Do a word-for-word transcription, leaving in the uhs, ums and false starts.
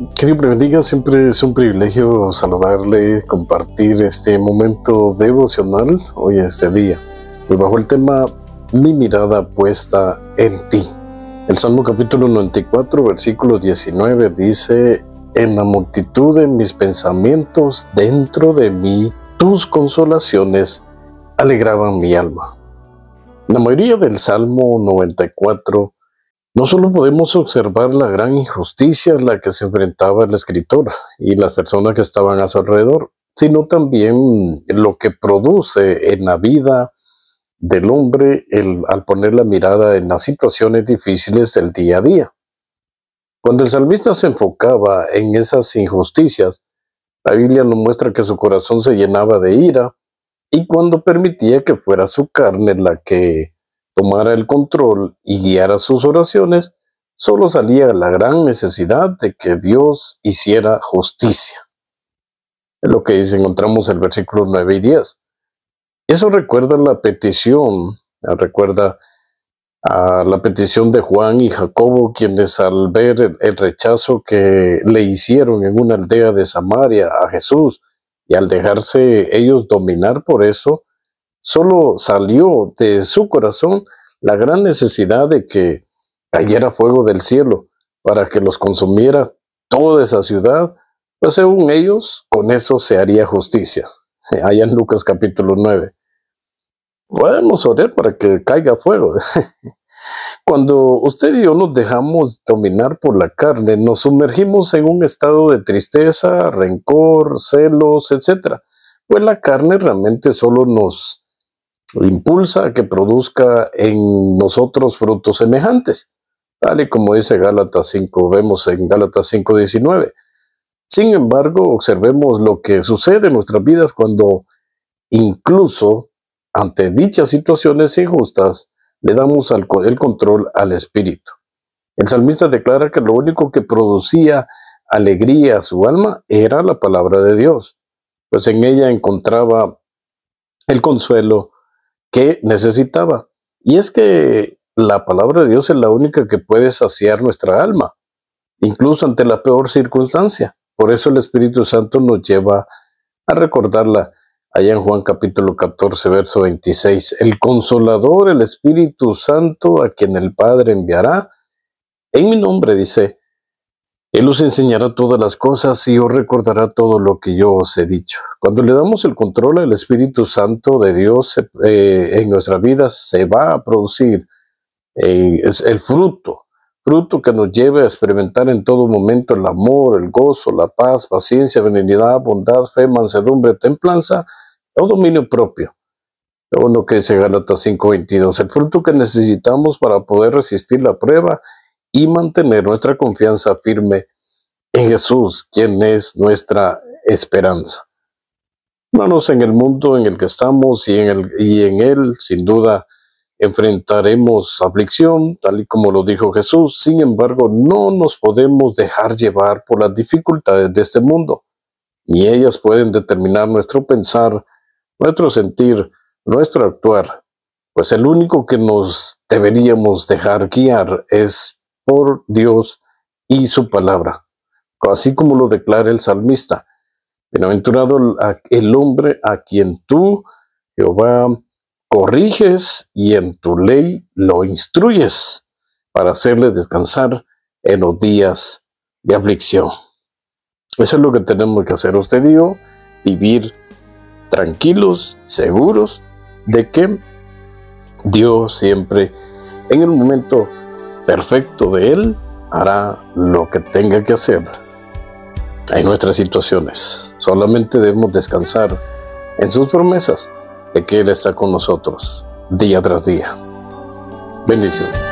Que Dios me bendiga, siempre es un privilegio saludarle, compartir este momento devocional hoy, este día. Hoy bajo el tema, mi mirada puesta en ti. El Salmo capítulo noventa y cuatro, versículo diecinueve dice: en la multitud de mis pensamientos dentro de mí, tus consolaciones alegraban mi alma. En la mayoría del Salmo noventa y cuatro, no solo podemos observar la gran injusticia a la que se enfrentaba el escritor y las personas que estaban a su alrededor, sino también lo que produce en la vida del hombre el, al poner la mirada en las situaciones difíciles del día a día. Cuando el salmista se enfocaba en esas injusticias, la Biblia nos muestra que su corazón se llenaba de ira, y cuando permitía que fuera su carne la que tomara el control y guiara sus oraciones, solo salía la gran necesidad de que Dios hiciera justicia. Es lo que dice, encontramos el versículo nueve y diez. Eso recuerda la petición, recuerda a la petición de Juan y Jacobo, quienes al ver el, el rechazo que le hicieron en una aldea de Samaria a Jesús, y al dejarse ellos dominar por eso, solo salió de su corazón la gran necesidad de que cayera fuego del cielo para que los consumiera toda esa ciudad, pues según ellos, con eso se haría justicia. Allá en Lucas capítulo nueve. Podemos orar para que caiga fuego. Cuando usted y yo nos dejamos dominar por la carne, nos sumergimos en un estado de tristeza, rencor, celos, etcétera. Pues la carne realmente solo nos impulsa a que produzca en nosotros frutos semejantes, tal y como dice Gálatas cinco, vemos en Gálatas cinco diecinueve. Sin embargo, observemos lo que sucede en nuestras vidas cuando incluso ante dichas situaciones injustas le damos el control al espíritu. El salmista declara que lo único que producía alegría a su alma era la palabra de Dios, pues en ella encontraba el consuelo que necesitaba. Y es que la palabra de Dios es la única que puede saciar nuestra alma, incluso ante la peor circunstancia. Por eso el Espíritu Santo nos lleva a recordarla allá en Juan capítulo catorce, verso veintiséis. El Consolador, el Espíritu Santo, a quien el Padre enviará en mi nombre, dice, Él os enseñará todas las cosas y os recordará todo lo que yo os he dicho. Cuando le damos el control al Espíritu Santo de Dios eh, en nuestras vidas, se va a producir eh, es el fruto, fruto que nos lleve a experimentar en todo momento el amor, el gozo, la paz, paciencia, benignidad, bondad, fe, mansedumbre, templanza o dominio propio. Lo que dice Gálatas cinco veintidós, el fruto que necesitamos para poder resistir la prueba y mantener nuestra confianza firme en Jesús, quien es nuestra esperanza. Hermanos, en el mundo en el que estamos y en, el, y en él, sin duda, enfrentaremos aflicción, tal y como lo dijo Jesús. Sin embargo, no nos podemos dejar llevar por las dificultades de este mundo, ni ellas pueden determinar nuestro pensar, nuestro sentir, nuestro actuar, pues el único que nos deberíamos dejar guiar es por Dios y su palabra, así como lo declara el salmista. Bienaventurado el hombre a quien tú, Jehová, corriges y en tu ley lo instruyes para hacerle descansar en los días de aflicción. Eso es lo que tenemos que hacer usted y yo, vivir tranquilos, seguros de que Dios siempre, en el momento perfecto de Él, hará lo que tenga que hacer en nuestras situaciones. Solamente debemos descansar en sus promesas de que Él está con nosotros día tras día. Bendiciones.